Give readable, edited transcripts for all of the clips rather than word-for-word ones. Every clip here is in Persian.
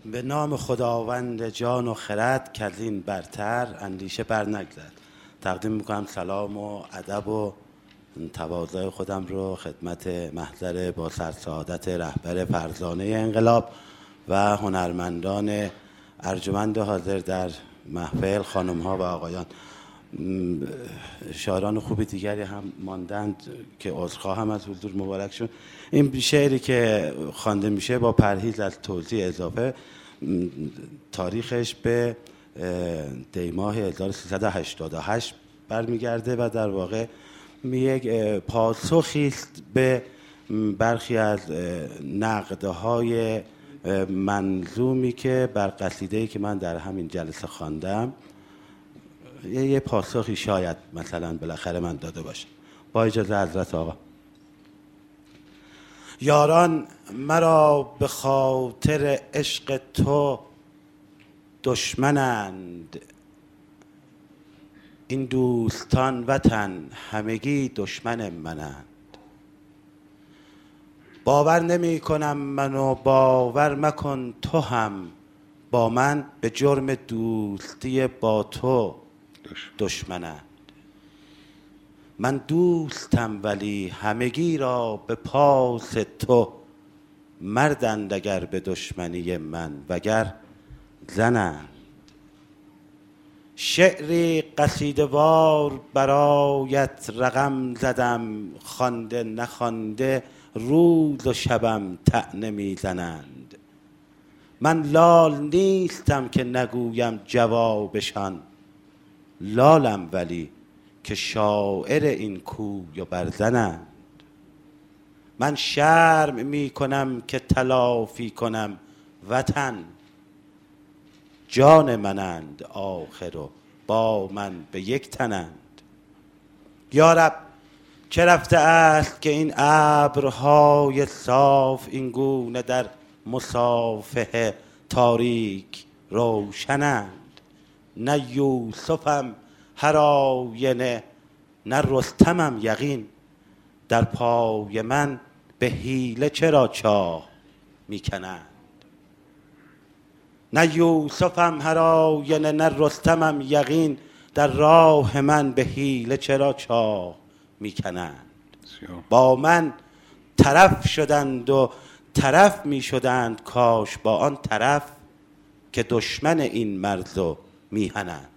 به نام خداوند جان و خرد که از این برتر اندیشه بر نگذرد. تقدیم میکنم سلام و ادب و تواضع خودم رو خدمت محضر با سرسعادت رهبر فرزانه انقلاب و هنرمندان ارجمند حاضر در محفل، خانم ها و آقایان. شاعران خوب دیگری هم ماندند که عذرخواهم از حضور مبارکشون. این شعری که خوانده میشه با پرهیز از توضیح اضافه تاریخش به دی ماه 1388 برمیگرده و در واقع یک پاسخی است به برخی از نقدهای منظومی که بر قصیده‌ای که من در همین جلسه خواندم یه پاسخی شاید مثلا بالاخره من داده باشم. با اجازه حضرت آقا. یاران مرا به خاطر عشق تو دشمنند، این دوستان وطن همگی دشمن منند. باور نمی کنم منو باور مکن تو هم، با من به جرم دوستی با تو دشمنند. من دوستم ولی همگی را به پاس تو مردند اگر به دشمنی من وگر زنند. شعری قصیده وار برایت رقم زدم، خوانده نخوانده روز و شبم طعنه میزنند. من لال نیستم که نگویم جوابشان، لالم ولی که شاعر این کوی و برزنند. من شرم می کنم که تلافی کنم وطن، جان منند آخر و با من به یک تنند. یارب چه رفته است که این ابرهای صاف این گونه در مصافحه تاریک روشنند. نه یوسفم هر آینه نه رستمم یقین، در پای من به حیله چرا چاه میکنند. نه یوسفم هر آینه نه رستمم یقین، در راه من به حیله چرا چاه میکنند. با من طرف شدند و طرف میشدند کاش با آن طرف که دشمن این مرز و میهنند.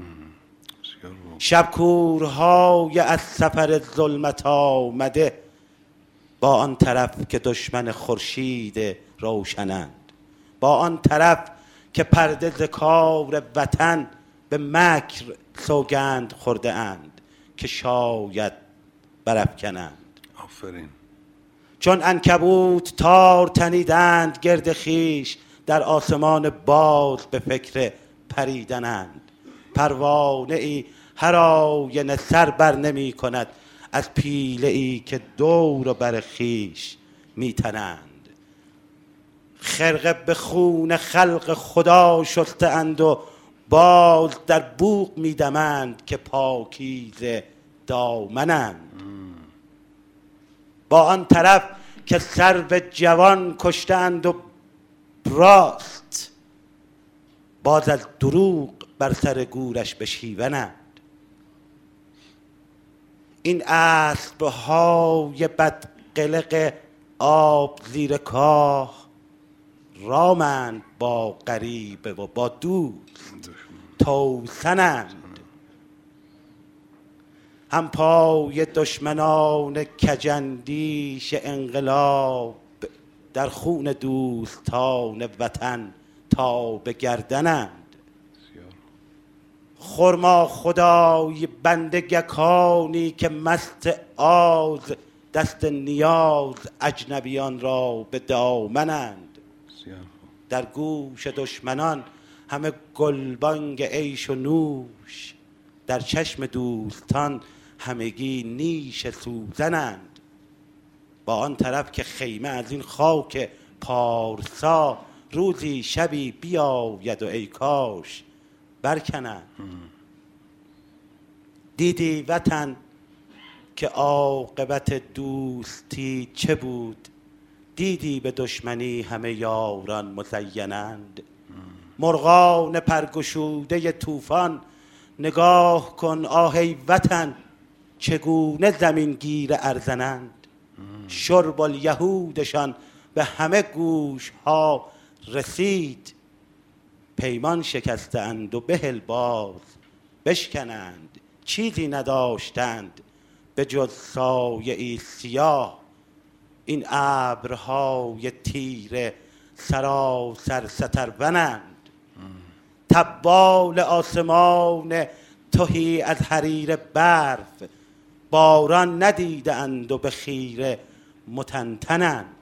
شب کورهای از سفر ظلمت آمده، با آن طرف که دشمن خورشید روشنند. با آن طرف که پرده ز کار وطن به مکر سوگند خورده اند که شاید برافکنند. آفرین. چون عنکبوت تار تنیدند گرد خویش، در آسمان باز به فکر پریدنند. پروانه ای هر آینه سر بر نمی کند از پیله ای که دور و بر خویش میتنند. خرقه به خون خلق خدا شسته اند و باز در بوق میدمند که پاکیزه دامنند. با آن طرف که سرو جوان کشتند و راست، باز از دروغ بر سر گورش بشیونند. این اسبهای بدقلق آب زیر کاه، رامند با غریبه و با دوست توسنند. هم پای دشمنان کجندیش انقلاب، در خون دوستان وطن تا به گردنند. خرما خدای بنده گکانی که مست آز، دست نیاز اجنبیان را به دامنند. در گوش دشمنان همه گلبانگ عیش و نوش، در چشم دوستان همگی نیش سوزنند. با آن طرف که خیمه از این خاک پارسا، روزی شبی بیاید و ای کاش برکنند. دیدی وطن که عاقبت دوستی چه بود، دیدی به دشمنی همه یاران مزینند. مرغان پرگشوده طوفان نگاه کن آه ای وطن چگونه زمین گیر ارزنند. شرب الیهودشان به همه گوش ها رسید، پیمان شکستند و بهل باز بشکنند. چیزی نداشتند به جز سایه ای سیاه، این ابرهای تیره سراسر سترونند. تبال آسمان تهی از حریر برف، باران ندیدند و به خیره متنتنند.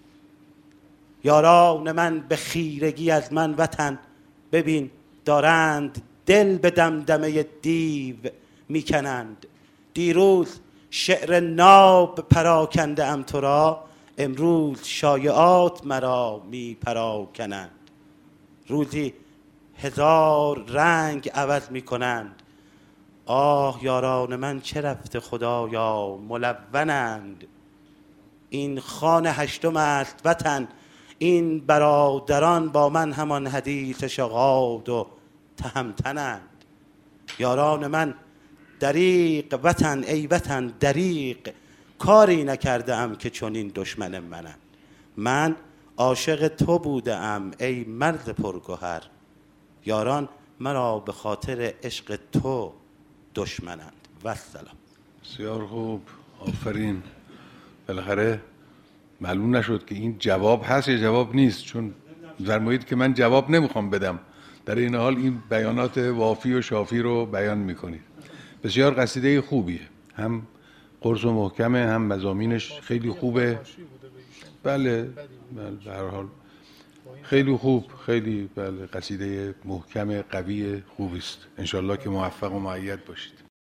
یاران من به خیرگی از من وطن ببین دارند دل به دمدمه دیو میکنند. دیروز شعر ناب پراکنده ام تو را، امروز شایعات مرا می پراکنند. روزی هزار رنگ عوض می کنند، آه یاران من چه رفته خدایا ملونند. این خان هشتم است وطن، این برادران با من همان حدیث شغاد و تهمتنند. یاران من دریغ وطن ای وطن دریغ، کاری نکرده ام که چنین دشمن منند. من عاشق تو بوده ام ای مرد پرگوهر، یاران مرا به خاطر عشق تو دشمنند. و السلام. بسیار خوب، آفرین. بالاخره معلوم نشد که این جواب هست یا جواب نیست، چون در محیط که من جواب نمیخوام بدم، در این حال این بیانات وافی و شافی رو بیان میکنید. بسیار قصیده خوبیه، هم قرص و محکمه، هم مضامینش خیلی خوبه. بله به هر حال خیلی خوب، خیلی بله قصیده محکم قوی خوبی است. انشالله که موفق و مؤید باشید.